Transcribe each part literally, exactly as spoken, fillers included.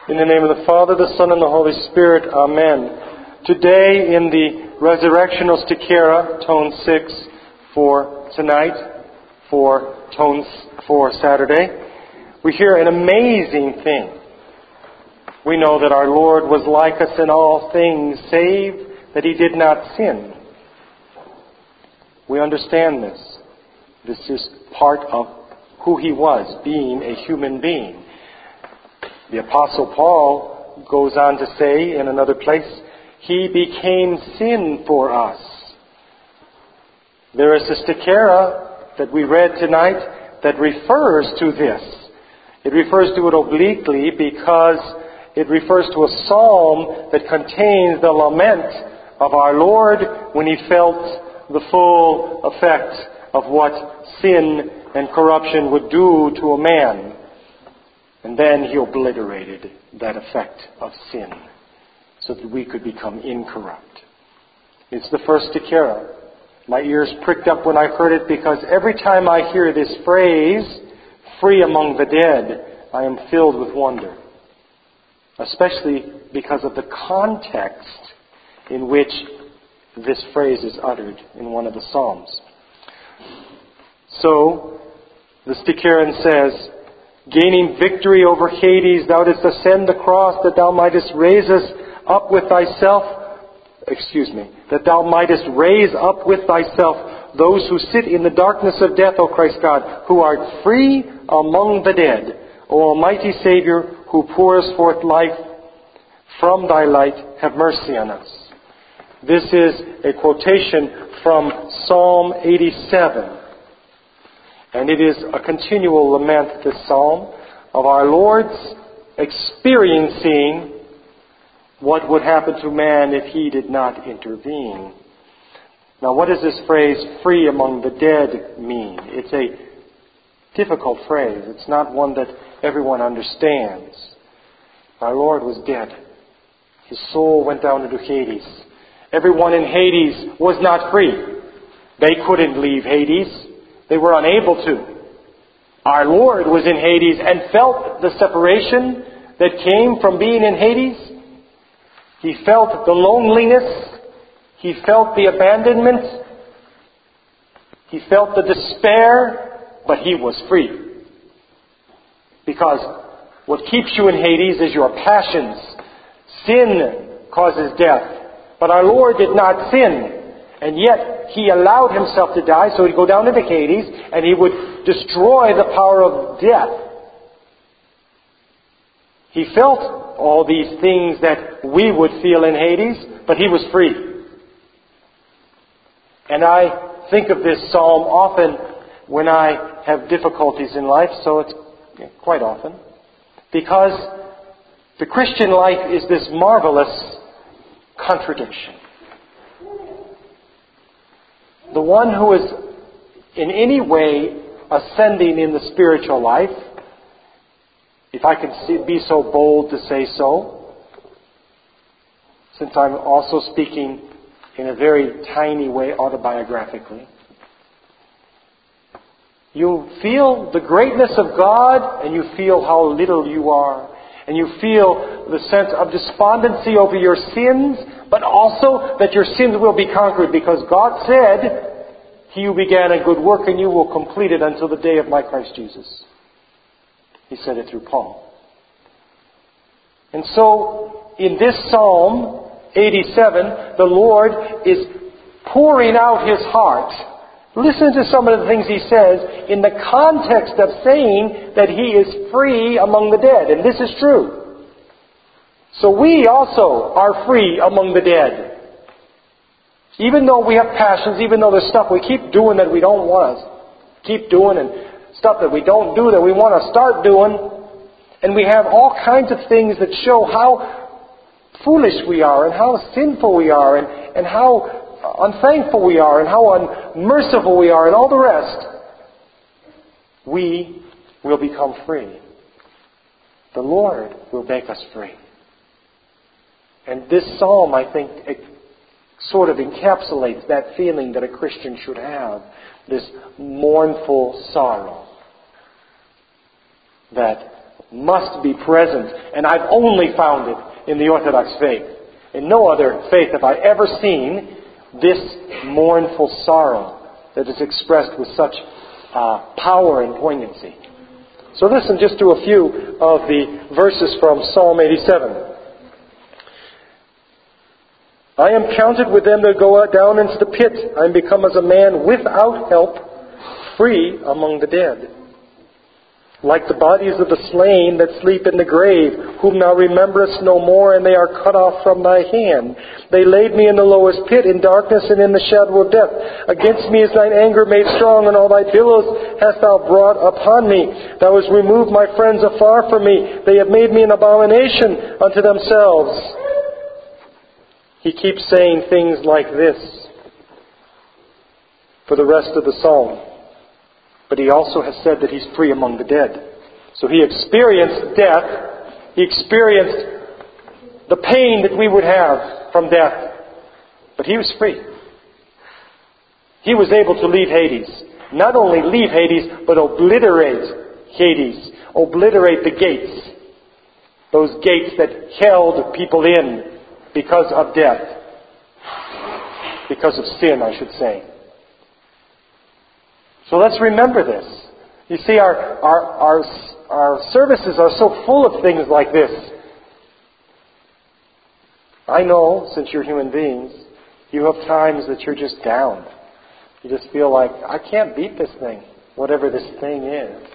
In the name of the Father, the Son, and the Holy Spirit. Amen. Today in the Resurrectional Stichera, tone six for tonight, for tones for Saturday, we hear an amazing thing. We know that our Lord was like us in all things, save that He did not sin. We understand this. This is part of who He was, being a human being. The Apostle Paul goes on to say in another place, He became sin for us. There is a stichera that we read tonight that refers to this. It refers to it obliquely because it refers to a psalm that contains the lament of our Lord when He felt the full effect of what sin and corruption would do to a man. And then He obliterated that effect of sin so that we could become incorrupt. It's the first stichera. My ears pricked up when I heard it because every time I hear this phrase, free among the dead, I am filled with wonder. Especially because of the context in which this phrase is uttered in one of the Psalms. So, the sticheran says, gaining victory over Hades, thou didst ascend the cross, that thou mightest raise us up with thyself, excuse me, that thou mightest raise up with thyself those who sit in the darkness of death, O Christ God, who art free among the dead. O Almighty Savior, who pourest forth life from thy light, have mercy on us. This is a quotation from Psalm eighty-seven. And it is a continual lament, this psalm, of our Lord's experiencing what would happen to man if He did not intervene. Now, what does this phrase, free among the dead, mean? It's a difficult phrase. It's not one that everyone understands. Our Lord was dead. His soul went down into Hades. Everyone in Hades was not free. They couldn't leave Hades. They were unable to. Our Lord was in Hades and felt the separation that came from being in Hades. He felt the loneliness. He felt the abandonment. He felt the despair, but He was free. Because what keeps you in Hades is your passions. Sin causes death. But our Lord did not sin. And yet, He allowed Himself to die, so He'd go down into Hades, and He would destroy the power of death. He felt all these things that we would feel in Hades, but He was free. And I think of this psalm often when I have difficulties in life, so it's quite often, because the Christian life is this marvelous contradiction. The one who is in any way ascending in the spiritual life, if I can see, be so bold to say so, since I'm also speaking in a very tiny way autobiographically, you feel the greatness of God and you feel how little you are. And you feel the sense of despondency over your sins, but also that your sins will be conquered because God said, He who began a good work in you will complete it until the day of my Christ Jesus. He said it through Paul. And so, in this Psalm eighty-seven, the Lord is pouring out His heart. Listen to some of the things He says in the context of saying that He is free among the dead. And this is true. So we also are free among the dead. Even though we have passions, even though there's stuff we keep doing that we don't want to keep doing, and stuff that we don't do that we want to start doing, and we have all kinds of things that show how foolish we are and how sinful we are and, and how unthankful we are and how unmerciful we are and all the rest, we will become free. The Lord will make us free. And this psalm, I think, it sort of encapsulates that feeling that a Christian should have, this mournful sorrow that must be present. And I've only found it in the Orthodox faith. In no other faith have I ever seen this mournful sorrow that is expressed with such uh, power and poignancy. So listen just to a few of the verses from Psalm eighty-seven. I am counted with them that go down into the pit. I am become as a man without help, free among the dead. Like the bodies of the slain that sleep in the grave, whom thou rememberest no more, and they are cut off from thy hand. They laid me in the lowest pit, in darkness and in the shadow of death. Against me is thine anger made strong, and all thy billows hast thou brought upon me. Thou hast removed my friends afar from me. They have made me an abomination unto themselves. He keeps saying things like this for the rest of the psalm. But he also has said that he's free among the dead. So he experienced death. He experienced the pain that we would have from death. But he was free. He was able to leave Hades. Not only leave Hades, but obliterate Hades. Obliterate the gates. Those gates that held people in because of death. Because of sin, I should say. So let's remember this. You see, our, our, our, our services are so full of things like this. I know, since you're human beings, you have times that you're just down. You just feel like, I can't beat this thing, whatever this thing is.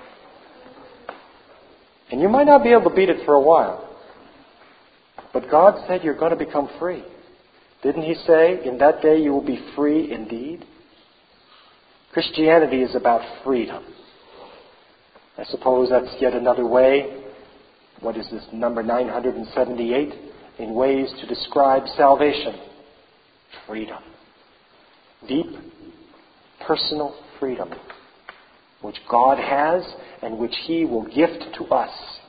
And you might not be able to beat it for a while. But God said you're going to become free. Didn't He say, in that day you will be free indeed? Christianity is about freedom. I suppose that's yet another way. What is this, number nine hundred seventy-eight? In ways to describe salvation. Freedom. Deep, personal freedom. Which God has and which He will gift to us.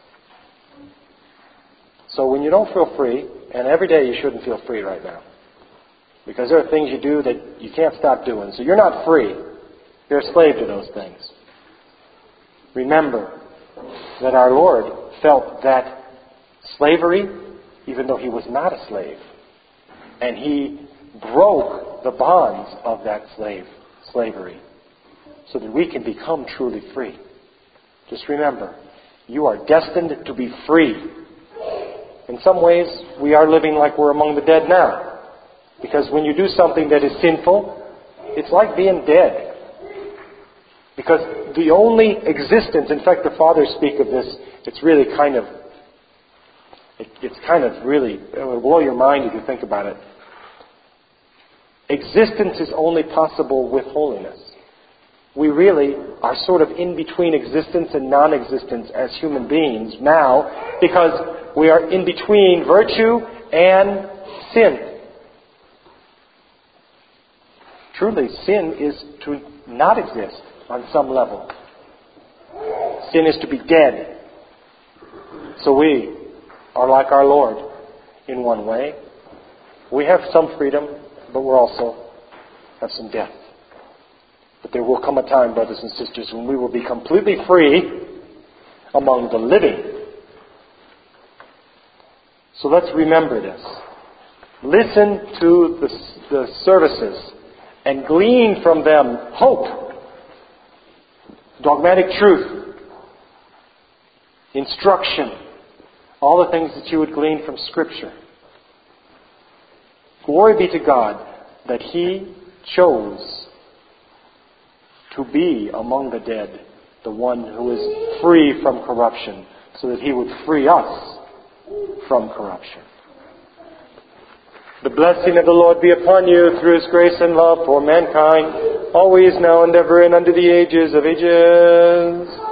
So when you don't feel free, and every day you shouldn't feel free right now. Because there are things you do that you can't stop doing. So you're not free. You're a slave to those things. Remember that our Lord felt that slavery, even though He was not a slave. And He broke the bonds of that slave, slavery, so that we can become truly free. Just remember, you are destined to be free. In some ways, we are living like we're among the dead now. Because when you do something that is sinful, it's like being dead. Because the only existence, in fact the fathers speak of this, it's really kind of, it, it's kind of really, it will blow your mind if you think about it. Existence is only possible with holiness. We really are sort of in between existence and non-existence as human beings now, because we are in between virtue and sin. Truly, sin is to not exist on some level. Sin is to be dead. So we are like our Lord in one way. We have some freedom, but we also have some death. But there will come a time, brothers and sisters, when we will be completely free among the living. So let's remember this. Listen to the, the services and glean from them hope, dogmatic truth, instruction, all the things that you would glean from Scripture. Glory be to God that He chose to be among the dead, the one who is free from corruption, so that He would free us from corruption. The blessing of the Lord be upon you through His grace and love for mankind, always, now, and ever, and unto the ages of ages.